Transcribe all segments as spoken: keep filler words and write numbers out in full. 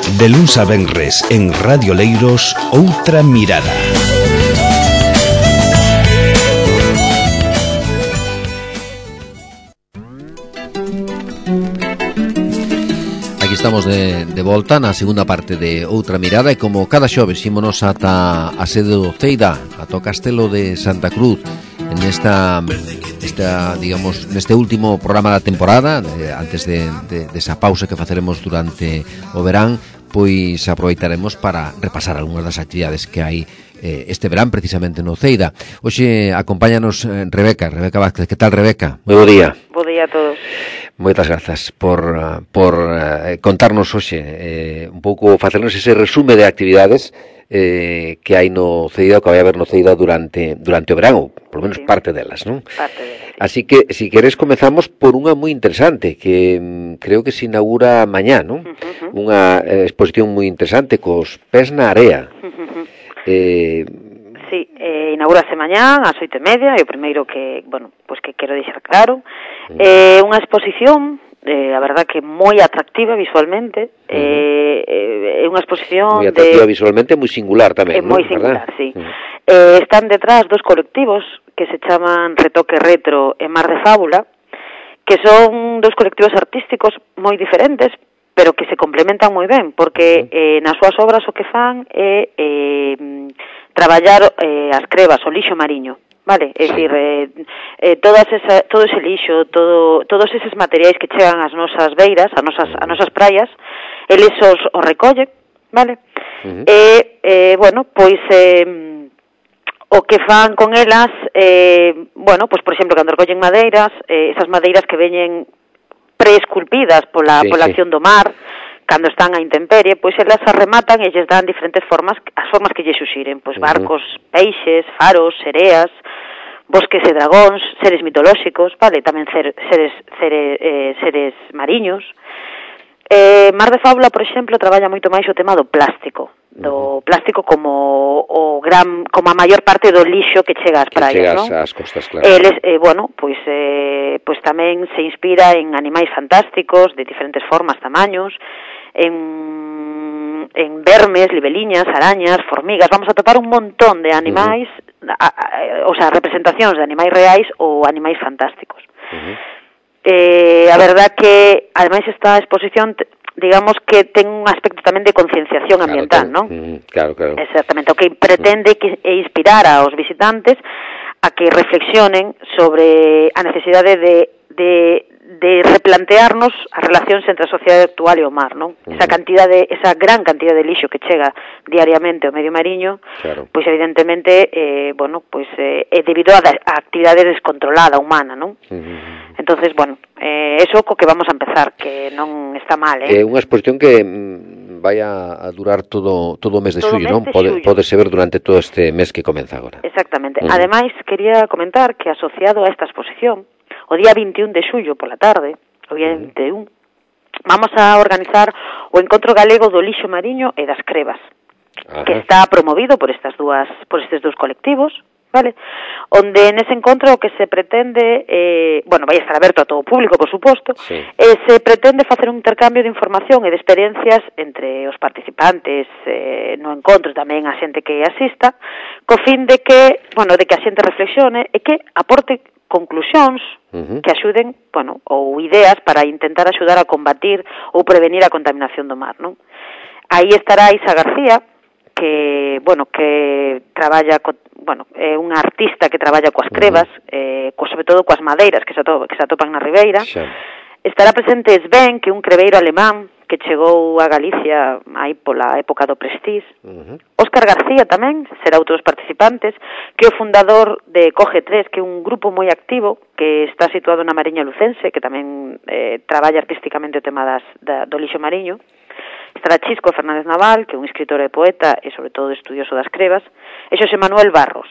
De luns a venres en Radio Leiros, Outra Mirada. Aquí estamos de, de volta na segunda parte de Outra Mirada, e como cada xoves ímonos ata a sede do Ceida, ata o Castelo de Santa Cruz, en esta, esta digamos, neste último programa da temporada, eh, antes de, de, de esa pausa que faceremos durante o verán, pois aproveitaremos para repasar algunhas das actividades que hai eh, este verán precisamente no Ceida. Hoxe acompáñanos eh, Rebeca, Rebeca Vázquez. Que tal, Rebeca? Moi bo día. Bo día a todos. Moitas grazas por, por uh, contarnos hoxe eh, un pouco, facernos ese resume de actividades eh, que hai no Ceida, que vai haber no Ceida durante durante o verán, ou por lo menos sí, parte delas, non? Parte delas, sí. Así que, si queres, comezamos por unha moi interesante, que mm, creo que se inaugura mañá, non? Uh-huh. Unha eh, exposición moi interesante, cos pés na area. Uh-huh. Eh... Sí, eh, inaugurase mañá, ás oito e media, e o primeiro que, bueno, pois que quero deixar claro, uh-huh. eh, unha exposición, eh, a verdad que moi atractiva visualmente, uh-huh. eh, é unha exposición moi atractiva de... visualmente, moi singular tamén, é moi ¿no? singular, ¿verdad? sí. Uh-huh. Eh, están detrás dos colectivos que se chaman Retoque Retro e Mar de Fábula, que son dos colectivos artísticos moi diferentes, pero que se complementan moi ben, porque uh-huh. eh, nas súas obras o que fan é eh, traballar eh, as crevas, o lixo mariño, vale? É dicir, eh, eh, todas esa, todo ese lixo, todo, todos eses materiais que chegan ás nosas beiras, ás nosas, ás nosas praias, eles os, os recollen, vale? Uh-huh. E, eh, bueno, pois... Eh, o que fan con elas, eh, bueno, pois por exemplo, cando recollen madeiras, eh, esas madeiras que veñen preesculpidas pola, sí, pola sí. acción do mar, cando están a intemperie, pois elas as rematan e lles dan diferentes formas, as formas que lles xuxiren, pois barcos, uh-huh. peixes, faros, sereas, bosques e dragóns, seres mitolóxicos, vale, tamén ser, seres, seres, eh, seres mariños. Eh, Mar de Fábula, por exemplo, traballa moito máis o tema do plástico, do plástico como o gran, como a maior parte do lixo que chega ás praias, non? Que chega ás costas, claro. Eles, eh, bueno, pois eh, pois tamén se inspira en animais fantásticos de diferentes formas, tamaños, en en vermes, libeliñas, arañas, formigas, vamos a topar un montón de animais, uh-huh. a, a, o sea, representacións de animais reais ou animais fantásticos. Uh-huh. Eh, a verdad que, ademais, esta exposición, digamos que ten un aspecto tamén de concienciación ambiental, claro, non? Mm, claro, claro. Exactamente, o que pretende que é inspirar aos visitantes a que reflexionen sobre a necesidade de, de, de replantearnos as relacións entre a sociedade actual e o mar, non? Mm. Esa cantidade, esa gran cantidad de lixo que chega diariamente ao medio mariño, claro. Pois evidentemente, eh, bueno, pois eh, é debido a, a actividade descontrolada humana, non? Mm. Entonces, bueno, eh, eso co que vamos a empezar, que non está mal, eh? É unha exposición que mm, vai a, a durar todo todo o mes de todo xullo, mes non? De Pode, xullo. Podese ver durante todo este mes que comeza agora. Exactamente. Mm. Ademais, quería comentar que asociado a esta exposición, o día veinti un de xullo pola tarde, o día mm. veinti un, vamos a organizar o Encontro Galego do Lixo Mariño e das Crevas, Ajá. que está promovido por estas dúas, por estes dous colectivos, vale? Onde nese encontro o que se pretende, eh, bueno, vai estar aberto a todo o público, por suposto, sí. e se pretende facer un intercambio de información e de experiencias entre os participantes eh, no encontro, tamén a xente que asista, co fin de que, bueno, de que a xente reflexione e que aporte conclusións uh-huh. que axuden, bueno, ou ideas para intentar axudar a combatir ou prevenir a contaminación do mar, non? Aí estará Isa García, que, bueno, que traballa, co, bueno, é unha artista que traballa coas crevas, uh-huh. eh, co, sobre todo coas madeiras que se, atopan, que se atopan na ribeira. Sí. Estará presente Sven, que é un creveiro alemán que chegou a Galicia aí pola época do Prestige. Uh-huh. Óscar García tamén será outro dos participantes, que é o fundador de Coge tres, que é un grupo moi activo que está situado na Mariña Lucense, que tamén eh, traballa artísticamente o tema das, da, do lixo mariño. Estará Chisco Fernández Naval, que é un escritor e poeta e sobre todo estudioso das crevas, e Xosé Manuel Barros,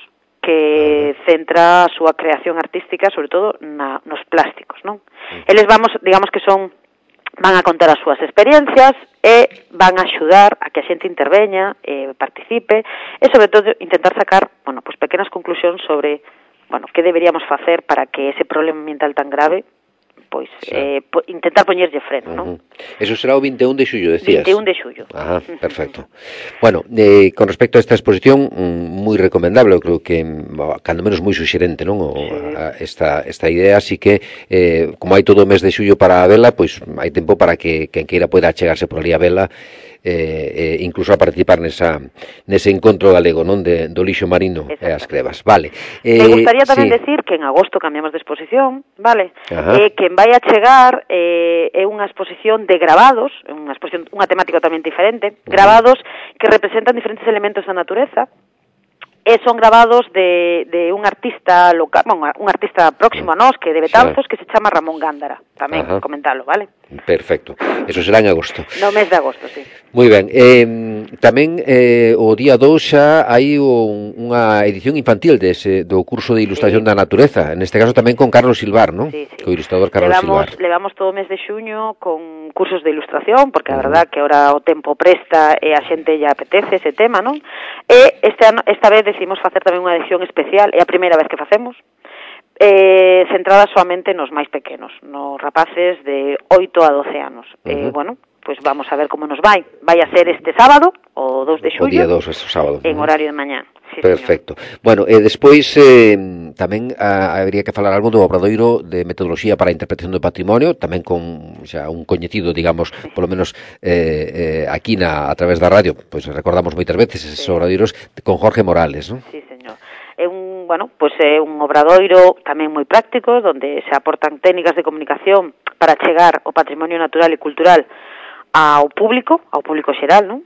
que centra a súa creación artística sobre todo na, nos plásticos, non? Eles vamos, digamos que son van a contar as súas experiencias e van a axudar a que a xente interveña, eh, participe e sobre todo intentar sacar, bueno, pues pequenas conclusións sobre, bueno, que deberíamos facer para que ese problema ambiental tan grave pois sí. eh, po, intentar poñerlle freno, non? Uh-huh. Eso será o vinte e un de xullo, decías? vinte e un de xullo. Ajá, perfecto. Bueno, eh, con respecto a esta exposición, moi recomendable, eu creo que, cando menos moi suxerente, non? O, sí. a, esta, esta idea, así que, eh, como hai todo o mes de xullo para a vela, pois hai tempo para que quen queira poida chegarse por ali a vela, eh, eh, incluso a participar nesa nese encontro galego, non, de, do lixo marino e as crevas, vale. Eh, Me gustaría tamén sí. decir que en agosto cambiamos de exposición, vale? Ajá. Eh, quen vai a chegar eh, é unha exposición de grabados, unha exposición, unha temática totalmente diferente, uh-huh. grabados que representan diferentes elementos da natureza, e son grabados de, de un artista local, bueno, un artista próximo a nós, que de Betanzos, sí. que se chama Ramón Gándara, tamén Ajá. comentalo, vale? Perfecto, eso será en agosto. No mes de agosto, sí. Moi ben, eh, tamén eh, o día dous xa hai un, unha edición infantil dese, do curso de ilustración sí. da natureza, neste caso tamén con Carlos Silvar, non? Sí, sí. Co ilustrador Carlos levamos, Silvar. Levamos todo o mes de xuño con cursos de ilustración, porque a verdad que ahora o tempo presta e a xente ya apetece ese tema, non? E este ano, esta vez decidimos facer tamén unha edición especial, é a primeira vez que facemos, eh, centrada soamente nos máis pequenos, nos rapaces de oito a doce anos. Uh-huh. Eh, bueno, pois pues vamos a ver como nos vai. Vai a ser este sábado, o dous de xullo. O día dous, este sábado. En horario de mañá. Sí, perfecto. Señor. Bueno, e eh, despois eh, tamén a, habría que falar algo do obradoiro de metodoloxía para a interpretación do patrimonio, tamén con xa un coñecido, digamos, sí. polo menos eh, eh, aquí na, a través da radio, pois pues, recordamos moitas veces esos sí. obradoiros con Jorge Morales, non? Sí, señor. É un, bueno, pues é un obradoiro tamén moi práctico, donde se aportan técnicas de comunicación para chegar o patrimonio natural e cultural ao público, ao público xeral, non?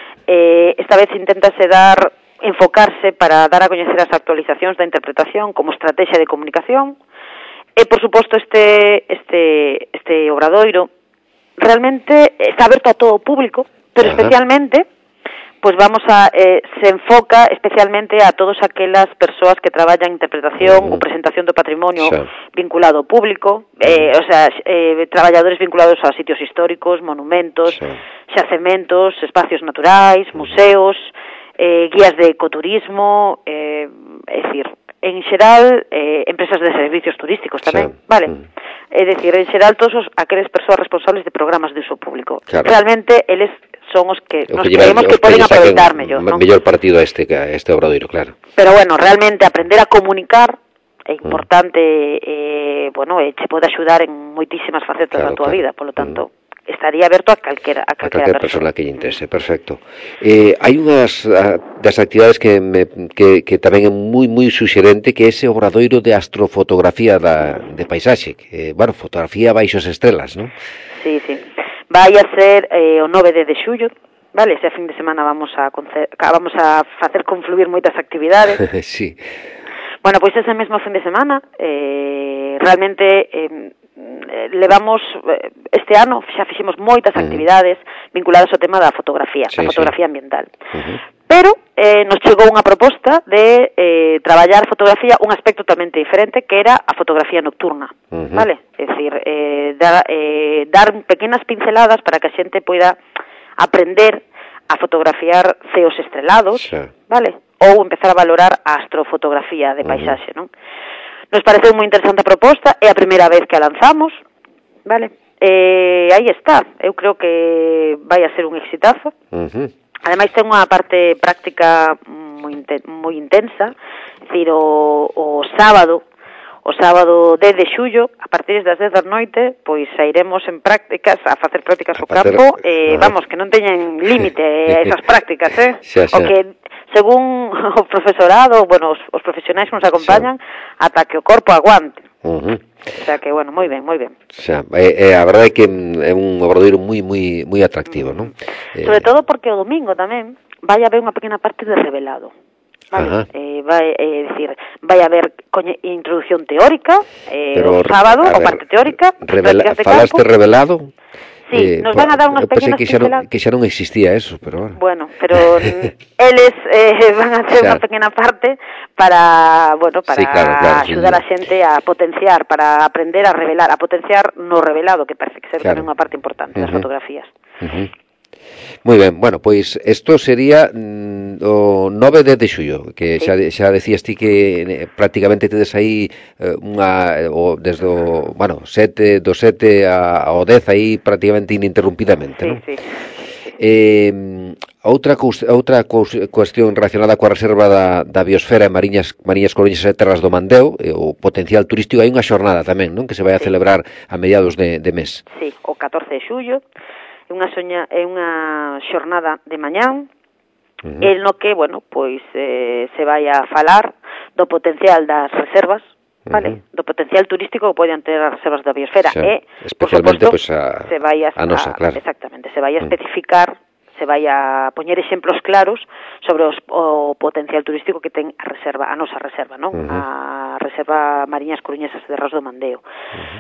Eh, esta vez inténtase dar, enfocarse para dar a coñecer as actualizacións da interpretación como estrategia de comunicación, e, por suposto, este, este, este obradoiro realmente está aberto a todo o público, pero Ajá. especialmente pues vamos a, eh, se enfoca especialmente a todas aquelas persoas que traballan interpretación uh-huh. ou presentación do patrimonio sí. vinculado ao público, eh, o sea, eh, traballadores vinculados a sitios históricos, monumentos, sí. xacementos, espacios naturais, uh-huh. museos, eh, guías de ecoturismo, eh, é dicir, en xeral, eh, empresas de servicios turísticos tamén, sí. vale? Uh-huh. É dicir, en xeral, todos os, aqueles persoas responsables de programas de uso público. Claro. Realmente, eles son os que nos creemos que, que poden aproveitar mellor, non? Mellor partido a este, a este obradoiro, claro. Pero bueno, realmente aprender a comunicar é importante, mm. eh, bueno, e che pode axudar en moitísimas facetas claro, da tua claro. vida, polo tanto, mm. estaría aberto a calquera a calquera, a calquera persona. persona que lle interese, perfecto. Eh, hai unhas a, das actividades que, me, que, que tamén é moi moi suxerente, que é ese obradoiro de astrofotografía da, de paisaxe, que, bueno, fotografía baixo as estrelas, non? Sí, sí. Vai a ser eh, o nove de xullo, vale? Ese fin de semana vamos a concer- vamos a facer confluir moitas actividades. Sí. Bueno, pois ese mesmo fin de semana, eh, realmente eh, levamos este ano xa fixemos moitas uh-huh. actividades vinculadas ao tema da fotografía, sí, a fotografía sí. ambiental. Uh-huh. Pero eh, nos chegou unha proposta de eh, traballar fotografía, un aspecto totalmente diferente, que era a fotografía nocturna, uh-huh. vale? É dicir, eh, dar, eh, dar pequenas pinceladas para que a xente poida aprender a fotografiar ceos estrelados, sí. vale? Ou empezar a valorar a astrofotografía de paisaxe, uh-huh. non? Nos pareceu moi interesante a proposta, é a primeira vez que a lanzamos, vale? Eh, aí está, eu creo que vai a ser un exitazo. Uh-huh. Ademais ten unha parte práctica moi, inten- moi intensa, é dicir, o, o sábado, o sábado dez de xullo, a partir das dez da noite, pois sairemos en prácticas, a facer prácticas ao campo, e eh, vamos, que non teñen límite esas prácticas, eh? Xa, xa. O que, según o profesorado, bueno, os, os profesionais que nos acompañan, xa. ata que o corpo aguante. Uh-huh. O sea que, bueno, moi ben, moi ben. O sea, é, é, a verdade é que é un obradoiro moi moi moi atractivo, non? Sobre eh... todo porque o domingo tamén vai haber unha pequena parte de revelado. Vale? Eh, vai, é dicir, vai haber coñe, introducción teórica, eh, o sábado, o parte teórica, revela, falaste campo. Revelado? Sí, eh, nos van a dar unhas pequenas que xa, non, que xa non existía eso, pero bueno. Bueno, pero eles eh, van a hacer unha pequena parte para, bueno, para sí, claro, claro, axudar sí, a xente a potenciar, para aprender a revelar, a potenciar no revelado, que parece que ser claro. tamén unha parte importante uh-huh. das fotografías. Uh-huh. Moi ben, bueno, pois isto sería mm, o nove de xullo, que xa, xa decías ti que eh, prácticamente tedes aí eh, unha, o, desde o, bueno, sete, do sete a, ao dez aí prácticamente ininterrumpidamente, sí, non? Sí, sí. Eh, outra outra cuestión relacionada coa reserva da, da biosfera e Mariñas, Mariñas Coruñas e Terras do Mandeo, eh, o potencial turístico, hai unha xornada tamén, non? Que se vai a sí. celebrar a mediados de, de mes. Sí, o catorce de xullo, é unha soña, é unha xornada de mañán, uh-huh. el no que, bueno, pois eh, se vai a falar do potencial das reservas, vale? Uh-huh. Do potencial turístico que poden ter as reservas da biosfera, xa, e, especialmente, por suposto, pues, a, se vai a, a nosa, claro. Exactamente, se vai a especificar, uh-huh. se vai a poñer exemplos claros sobre os, o potencial turístico que ten a reserva, a nosa reserva, non? Uh-huh. A reserva Mariñas Coruñesas de Terras do Mandeo. Uh-huh.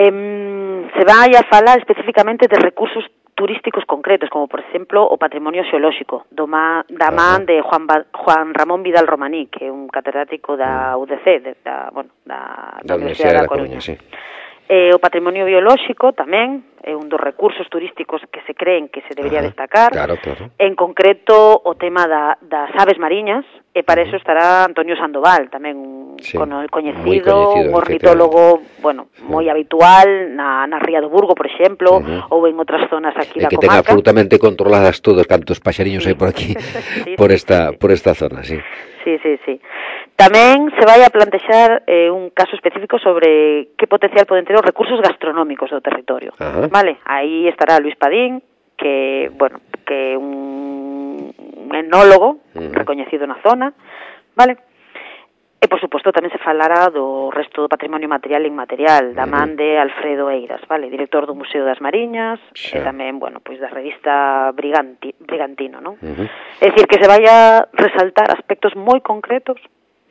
Eh, se vai a falar especificamente de recursos turísticos concretos, como por exemplo o patrimonio xeolóxico do ma, da man de Juan, ba, Juan Ramón Vidal Romaní, que é un catedrático da U D C, de, da, bueno, da, da, da Universidade da Coruña. Coruña sí. Eh, o patrimonio biolóxico tamén é un dos recursos turísticos que se creen que se debería Ajá, destacar. Claro, claro. En concreto, o tema da, das aves mariñas, e para eso estará Antonio Sandoval, tamén un sí, coñecido, coñecido, un ornitólogo, bueno, moi uh-huh. habitual na, na Ría do Burgo, por exemplo, uh-huh. ou en outras zonas aquí e da que comarca. Que ten absolutamente controladas todos cantos paxariños sí. hai por aquí, sí, por, sí, esta, sí, por esta zona, sí. Sí, sí, sí. Tamén se vai a plantexar eh, un caso específico sobre que potencial poden ter os recursos gastronómicos do territorio. Ajá. Vale, aí estará Luis Padín, que, bueno, que é un, un enólogo uh-huh. recoñecido na zona, vale? E, por suposto, tamén se falará do resto do patrimonio material e inmaterial, da man de Alfredo Eiras, vale? Director do Museo das Mariñas, sí. e tamén, bueno, pois da revista Briganti, Brigantino, non? Uh-huh. É dicir, que se vai a resaltar aspectos moi concretos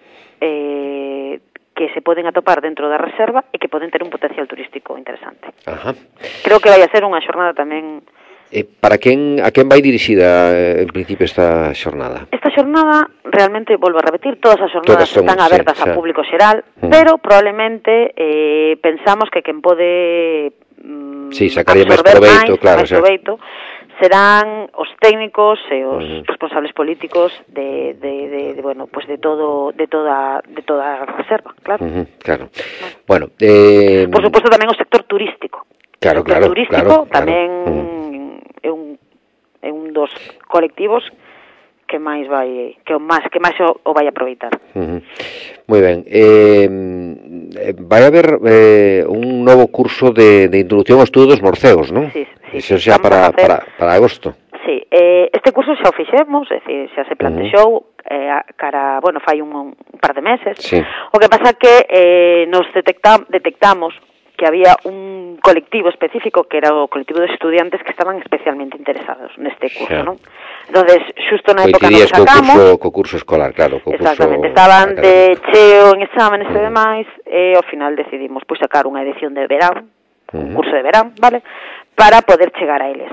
eh, que se poden atopar dentro da reserva e que poden ter un potencial turístico interesante. Ajá. Creo que vai a ser unha xornada tamén... E para quen, a quen vai dirixida en principio esta xornada? Esta xornada, realmente, volvo a repetir, todas as xornadas todas son, están abertas sí, ao público xeral, mm. pero probablemente eh, pensamos que quen pode mm, sí, sacaría máis proveito, máis, claro, máis proveito serán os técnicos e os uh-huh. responsables políticos de, de, de, de bueno, pues de todo de toda de toda a reserva, claro. Uh-huh, claro. Bueno, bueno eh... por suposto tamén o sector turístico. Claro, o sector claro, turístico claro, tamén claro. Uh-huh. é un é un dos colectivos que máis vai que o máis que máis o, o vai aproveitar. Uh-huh. Moi ben. Eh, vai haber eh, un novo curso de, de introducción ao estudo dos morcegos, non? Sí, sí. Iso xa para, para, para agosto. Sí, eh, este curso xa o fixemos, é dicir, xa se plantexou uh-huh. eh, cara, bueno, fai un, un par de meses. Sí. O que pasa que eh, nos detecta, detectamos que había un colectivo específico que era o colectivo de estudiantes que estaban especialmente interesados neste curso, ¿no? Entonces, xusto na época nos sacamos... Co curso, co curso escolar, claro. Co exactamente, curso estaban académico. De cheo en exámenes uh-huh. e demais, e ao final decidimos pois sacar unha edición de verán, uh-huh. un curso de verán, vale? Para poder chegar a eles.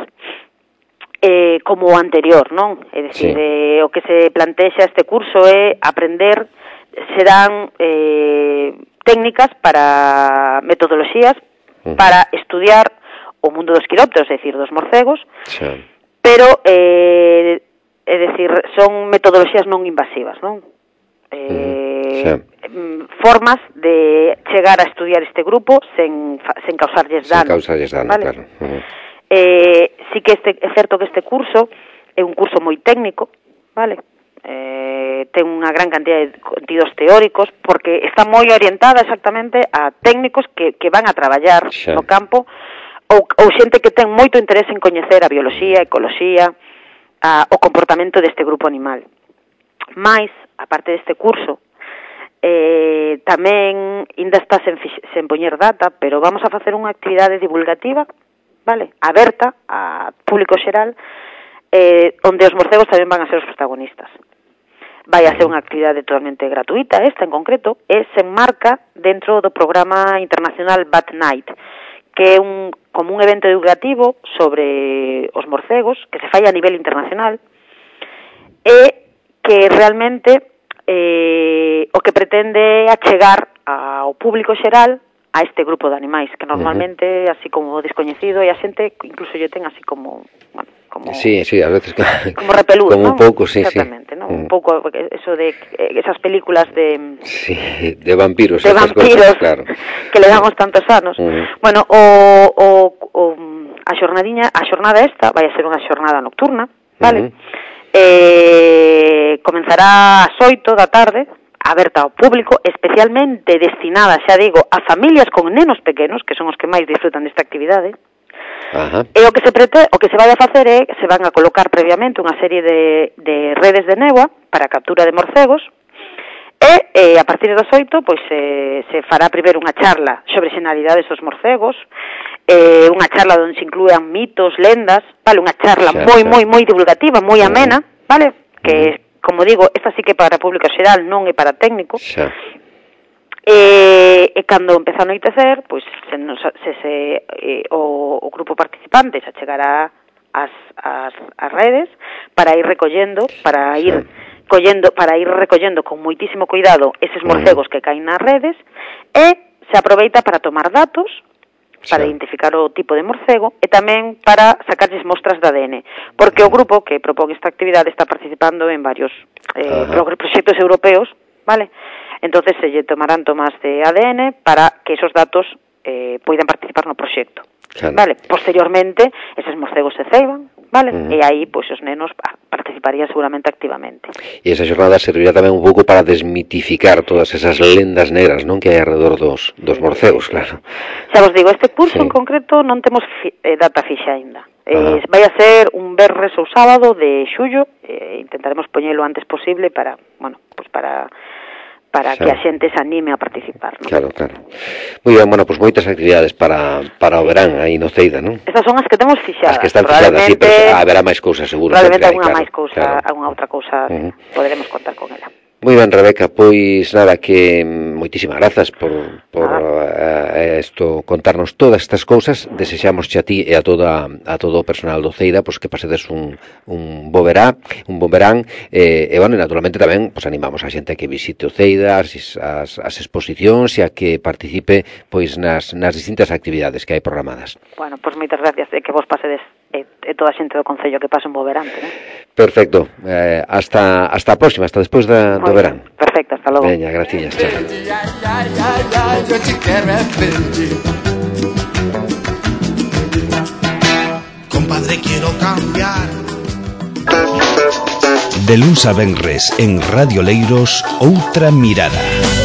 Eh, como o anterior, non? É dicir, sí. eh, o que se plantexa este curso é aprender, serán... Eh, técnicas para metodoloxías uh-huh. para estudiar o mundo dos quirópteros, é dicir, dos morcegos, sí. pero eh, é dicir, son metodoloxías non invasivas, non? Eh, uh-huh. sí. Formas de chegar a estudiar este grupo sen, sen causarlles dano. Sen causarlles dano, ¿vale? Claro. Uh-huh. Eh, sí que este, é certo que este curso é un curso moi técnico, vale? Eh, ten unha gran cantidad de contidos teóricos porque está moi orientada exactamente a técnicos que, que van a traballar xa. No campo ou, ou xente que ten moito interés en coñecer a bioloxía, a ecoloxía, a, o comportamento deste grupo animal. Mais, aparte deste curso, eh, tamén ainda está sen, sen poñer data, pero vamos a facer unha actividade divulgativa, vale, aberta a público xeral, eh, onde os morcegos tamén van a ser os protagonistas. Vai a ser unha actividade totalmente gratuita, esta en concreto, e se enmarca dentro do programa internacional Bat Night, que é un, como un evento educativo sobre os morcegos, que se fai a nivel internacional, e que realmente eh, o que pretende é achegar ao público xeral a este grupo de animais, que normalmente, uh-huh. así como descoñecido, e a xente incluso lle ten así como, bueno, como... Sí, sí, a veces... Como repelús, como ¿no? un pouco, sí, Exactamente, sí. ¿no? Uh-huh. Un pouco eso de esas películas de... Sí, de vampiros. De vampiros, cosas, claro. Que le damos tantos anos. Uh-huh. Bueno, o, o, o a xornadiña, a xornada esta vai a ser unha xornada nocturna, vale? Uh-huh. Eh, comenzará ás oito da tarde, aberta ao público, especialmente destinada, xa digo, a familias con nenos pequenos, que son os que máis disfrutan desta actividade. Ajá. E o que se prete, o que se vai a facer é, se van a colocar previamente unha serie de, de redes de néboa para a captura de morcegos, e eh, a partir das oito pois eh, se fará primeiro unha charla sobre xenalidades dos morcegos, eh, unha charla onde se inclúan mitos, lendas, vale, unha charla xa, moi, xa. moi, moi divulgativa, moi amena, vale, que, mm. como digo, esta sí que para público xeral, non é para técnico. Xa. E, e cando empeza a anoitecer, pois se, nos, se, se eh, o, o grupo participante xa chegará ás, ás, ás redes para ir recollendo, para ir sí. collendo, para ir recollendo con moitísimo cuidado eses morcegos uh-huh. que caen nas redes, e se aproveita para tomar datos, para sí. identificar o tipo de morcego, e tamén para sacarlles mostras de A D N, porque uh-huh. o grupo que propón esta actividade está participando en varios eh, uh-huh. proxectos europeos, vale? Entonces se lle tomarán tomas de A D N para que esos datos eh, poidan participar no proxecto. Claro. Vale, posteriormente eses morcegos se ceiban, vale? Uh-huh. E aí pois os nenos participarían seguramente activamente. E esa xornada servirá tamén un pouco para desmitificar todas esas lendas negras, non, que hai alrededor dos dos morcegos, claro. Xa vos digo, este curso sí. en concreto non temos fi, eh, data fixa aínda. Eh, vai a ser un venres ou sábado de xullo, eh, intentaremos poñelo o antes posible para, bueno, pues para para xa. que a xente se anime a participar, non? Claro, claro. Moi ben, bueno, pois pues moitas actividades para para o verán aí no Ceida, non? Estas son as que temos fixadas. As que están fixadas, sí, pero haberá máis cousas, seguro. Probablemente alguna claro, máis cousa, claro. alguna outra cousa, uh-huh. poderemos contar con ela. Moi ben, Rebeca, pois nada, que moitísimas grazas por por ah. uh, esto contarnos todas estas cousas. Desexamos a ti e a toda a todo o personal do Ceida pois que pasedes un un bo verán, un bo verán eh, e bueno, naturalmente tamén pois animamos a xente a que visite o Ceida, as, as, as exposicións e a que participe pois nas nas distintas actividades que hai programadas. Bueno, pois moitas gracias e que vos pasedes e, e toda a xente do concello que pase un bo verán, ¿no? Perfecto. Eh, hasta hasta a próxima, hasta despois da do verán. Perfecto, hasta logo. Veña, gracias. Chao. Compadre, quiero cambiar. De luns a venres en Radio Leiros, outra mirada.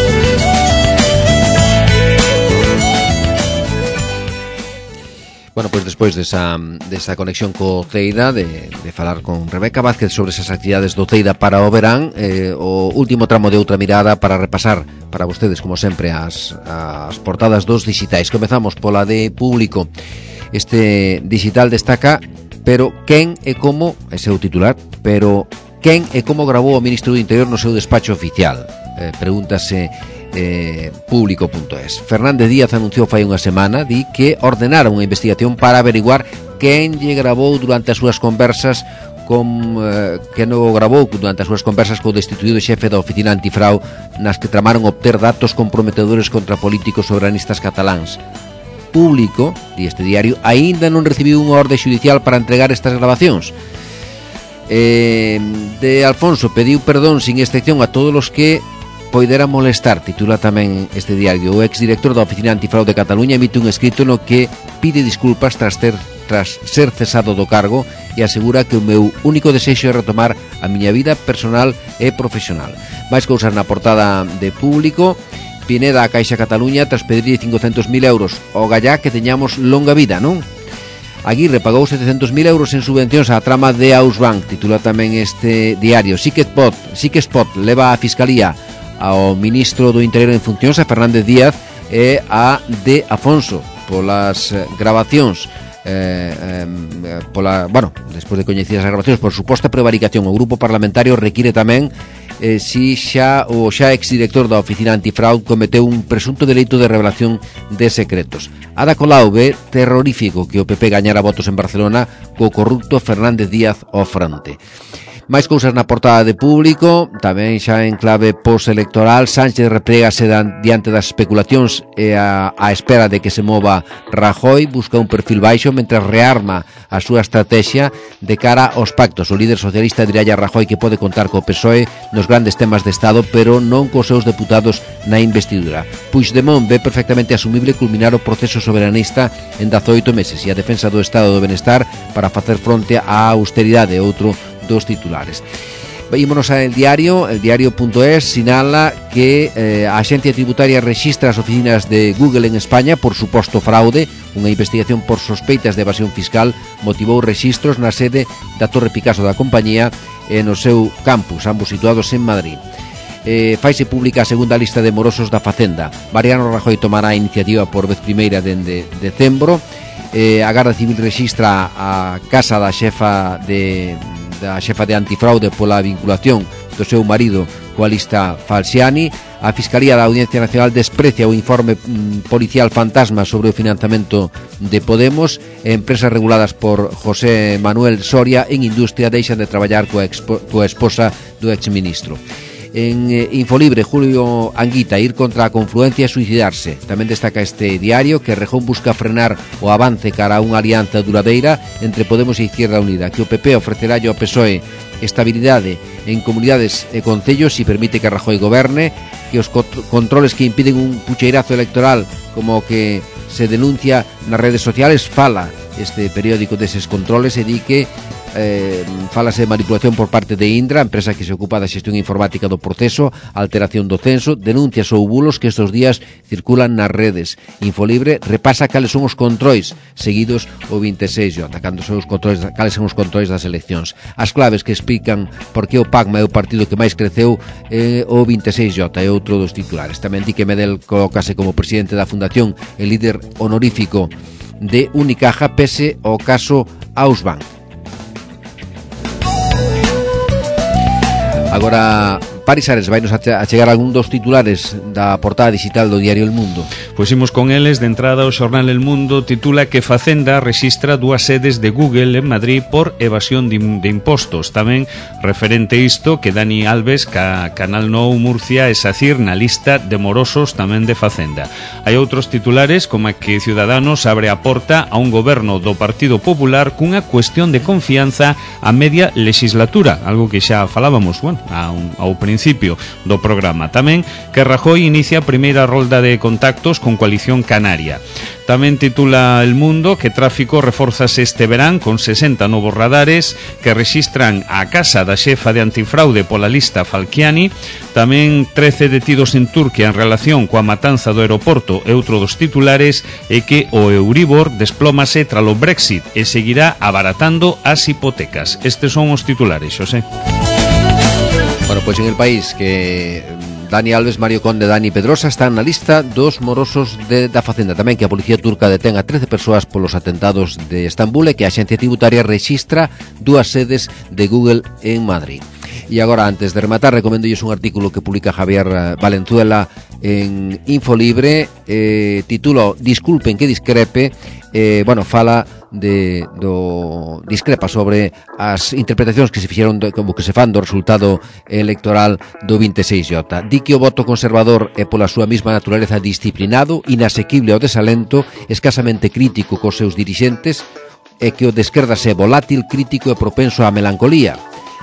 Bueno, pois pues despois desa, desa conexión co Ceida, de, de falar con Rebeca Vázquez sobre esas actividades do Ceida para o verán, eh, o último tramo de outra mirada para repasar para vostedes, como sempre, as, as portadas dos digitais. Comezamos pola de Público. Este digital destaca, pero quen e como, ese é o titular, pero quen e como gravou o ministro do Interior no seu despacho oficial? Eh, pregúntase Eh, público punto es. Fernández Díaz anunciou fai unha semana di que ordenara unha investigación para averiguar quen lle gravou durante as súas conversas con eh, que non gravou durante as súas conversas co destituído xefe da oficina antifrau, nas que tramaron obter datos comprometedores contra políticos soberanistas cataláns. Público, di este diario, aínda non recibiu unha orde xudicial para entregar estas grabacións. eh, de Alfonso pediu perdón sin excepción a todos os que poidera molestar, titula tamén este diario. O exdirector da Oficina Antifraude de Cataluña emite un escrito no que pide disculpas tras ter tras ser cesado do cargo e asegura que o meu único desexo é retomar a miña vida personal e profesional. Máis cousas na portada de Público. Pineda a Caixa Cataluña tras pedirlle cincocentos mil euros. O gallá que teñamos longa vida, non? Aguirre pagou setecentos mil euros en subvencións á trama de Ausbank, titula tamén este diario. Siquespot, Siquespot leva a Fiscalía ao ministro do Interior en funcións, a Fernández Díaz, e a de Afonso polas grabacións eh, eh, pola, bueno, despois de coñecidas as grabacións por suposta prevaricación. O grupo parlamentario require tamén eh, si xa o xa exdirector da Oficina Antifraude cometeu un presunto delito de revelación de secretos. Ada Colau ve terrorífico que o P P gañara votos en Barcelona co corrupto Fernández Díaz ao fronte. Máis cousas na portada de Público, tamén xa en clave postelectoral. Sánchez reprégase diante das especulacións e a, a espera de que se mova Rajoy, busca un perfil baixo mentre rearma a súa estrategia de cara aos pactos. O líder socialista dirá a Rajoy que pode contar co P S O E nos grandes temas de Estado, pero non cos seus deputados na investidura. Puigdemont ve perfectamente asumible culminar o proceso soberanista en dezaoito meses e a defensa do Estado do Benestar para facer fronte á austeridade, outro dos titulares. Ímonos al diario, el diario.es sinala que eh, a Axencia Tributaria rexistra as oficinas de Google en España por suposto fraude. Unha investigación por sospeitas de evasión fiscal motivou rexistros na sede da Torre Picasso da compañía e no seu campus, ambos situados en Madrid. Eh, faise pública a segunda lista de morosos da Facenda. Mariano Rajoy tomará a iniciativa por vez primeira dende decembro. Eh, a Garda Civil rexistra a casa da xefa de da xefa de antifraude pola vinculación do seu marido coa lista Falciani. A Fiscalía da Audiencia Nacional desprecia o informe mm, policial fantasma sobre o financiamento de Podemos. Empresas reguladas por José Manuel Soria en industria deixan de traballar coa, expo, coa esposa do exministro. En eh, Infolibre, Julio Anguita, ir contra a confluencia e suicidarse. Tamén destaca este diario que Rejón busca frenar o avance cara a unha alianza duradeira entre Podemos e Izquierda Unida, que o P P ofrecerá ao P S O E estabilidade en comunidades e concellos si permite que Rajoy goberne, que os controles que impiden un pucheirazo electoral como que se denuncia nas redes sociales, fala este periódico deses controles e di que Eh, falase de manipulación por parte de Indra, empresa que se ocupa da xestión informática do proceso, alteración do censo, denuncias ou bulos que estes días circulan nas redes. Infolibre repasa cales son os controis seguidos o vinte e seis J, cando son os controis, cales son os controis das eleccións. As claves que explican por que o Pacma é o partido que máis creceu eh, o vinte e seis J é outro dos titulares. Tamén di que Medel colócase como presidente da Fundación e líder honorífico de Unicaja pese ao caso Ausbank. Agora, Paris Ares vai nos a chegar algún dos titulares da portada digital do diario El Mundo. Pois imos con eles. De entrada, o xornal El Mundo titula que Facenda rexistra dúas sedes de Google en Madrid por evasión de, de impostos. Tamén referente isto que Dani Alves, ca Canal Nou Murcia, é SACIR na lista de morosos tamén de Facenda. Hai outros titulares como que Ciudadanos abre a porta a un goberno do Partido Popular cunha cuestión de confianza a media legislatura, algo que xa falábamos, bueno, ao, ao principio do programa. Tamén que Rajoy inicia a primeira rolda de contactos con Coalición Canaria. Tamén titula El Mundo que tráfico reforzase este verán con sesenta novos radares que rexistran a casa da xefa de antifraude pola lista Falciani. Tamén trece detidos en Turquía en relación coa matanza do aeroporto e outro dos titulares é que o Euribor desplómase tralo Brexit e seguirá abaratando as hipotecas. Estes son os titulares, Xosé. Bueno, pois en El País que Dani Alves, Mario Conde, Dani Pedrosa están na lista dos morosos de, da Facenda. Tamén que a policía turca detén a trece persoas polos atentados de Estambul e que a Axencia Tributaria rexistra dúas sedes de Google en Madrid. E agora, antes de rematar, recomendo un artículo que publica Javier Valenzuela en Infolibre, eh, titulo Disculpen que discrepe. Eh, bueno, fala de do discrepa sobre as interpretacións que se fixeron do, como que se fan do resultado electoral do vinte e seis J. Di que o voto conservador é pola súa mesma naturaleza disciplinado, inasequible ao desalento, escasamente crítico cos seus dirixentes, e que o de esquerdas é volátil, crítico e propenso á melancolía.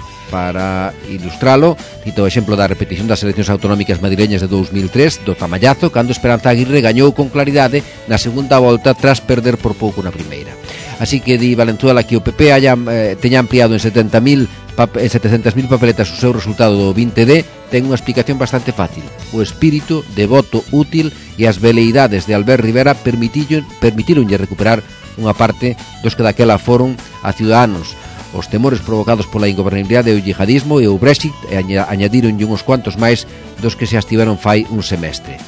Para ilustralo, cito o exemplo da repetición das eleccións autonómicas madrileñas de dous mil tres, do tamallazo, cando Esperanza Aguirre gañou con claridade na segunda volta tras perder por pouco na primeira. Así que di Valenzuela que o P P haya, eh, teña ampliado en setenta mil en setecentas mil papeletas o seu resultado do vinte D, ten unha explicación bastante fácil. O espírito de voto útil e as veleidades de Albert Rivera permitironlle recuperar unha parte dos que daquela foron a Ciudadanos. Os temores provocados pola ingobernabilidade do yihadismo e o Brexit e añadironlle uns cuantos máis dos que se estiveron fai un semestre.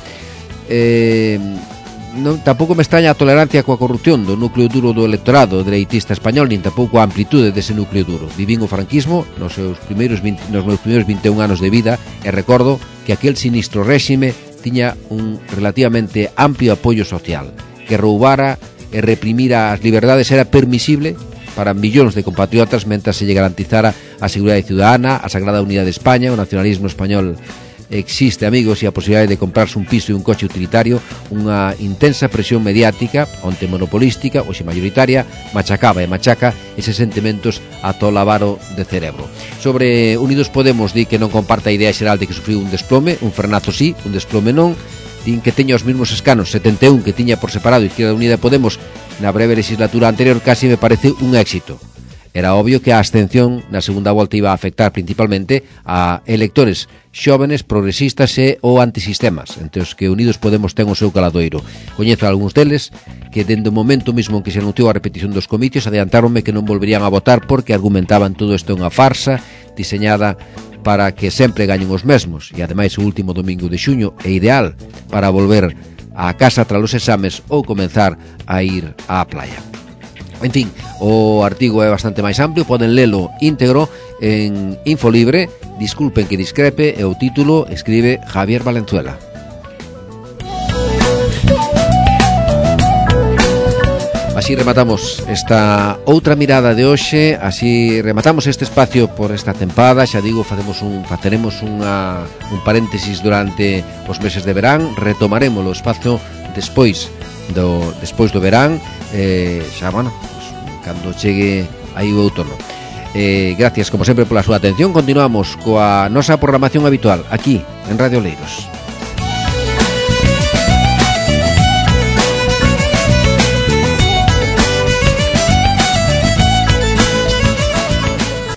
Eh, non, tampouco me extraña a tolerancia coa corrupción do núcleo duro do electorado dereitista español, nin tampouco a amplitude dese núcleo duro. Vivín o franquismo nos seus primeiros vinte, nos meus primeiros vinte e un anos de vida e recordo que aquel sinistro réxime tiña un relativamente amplio apoio social, que roubara e reprimira as liberdades era permisible para millóns de compatriotas mentras se lle garantizara a seguridade ciudadana, a sagrada unidade de España, o nacionalismo español existe, amigos, e a posibilidade de comprarse un piso e un coche utilitario, unha intensa presión mediática, onte monopolística, hoxe mayoritaria, machacaba e machaca eses sentimentos ata o lavaro de cerebro. Sobre Unidos Podemos, di que non comparte a idea xeral de que sufriu un desplome, un frenazo sí, un desplome non, din que teña os mesmos escanos, setenta e un que tiña por separado Izquierda Unida e Podemos na breve legislatura anterior, casi me parece un éxito. Era obvio que a abstención na segunda volta iba a afectar principalmente a electores xóvenes, progresistas e ou antisistemas, entre os que Unidos Podemos ten o seu caladoiro. Coñezo algúns deles que dende o momento mismo en que se anunciou a repetición dos comicios adiantáronme que non volverían a votar porque argumentaban todo isto unha farsa diseñada para que sempre gañen os mesmos, e ademais o último domingo de xuño é ideal para volver á casa tras os exames ou comenzar a ir á playa. En fin, o artigo é bastante máis amplio, poden lelo íntegro en Infolibre, disculpen que discrepe, e o título escribe Javier Valenzuela. Así rematamos esta outra mirada de hoxe, así rematamos este espacio por esta tempada, xa digo, facemos un faceremos unha un paréntesis durante os meses de verán, retomaremos o espazo despois do despois do verán, eh, xa, bueno, pues, cando chegue aí o outono. Eh, gracias, como sempre, pola súa atención. Continuamos coa nosa programación habitual aquí en Radio Leiros.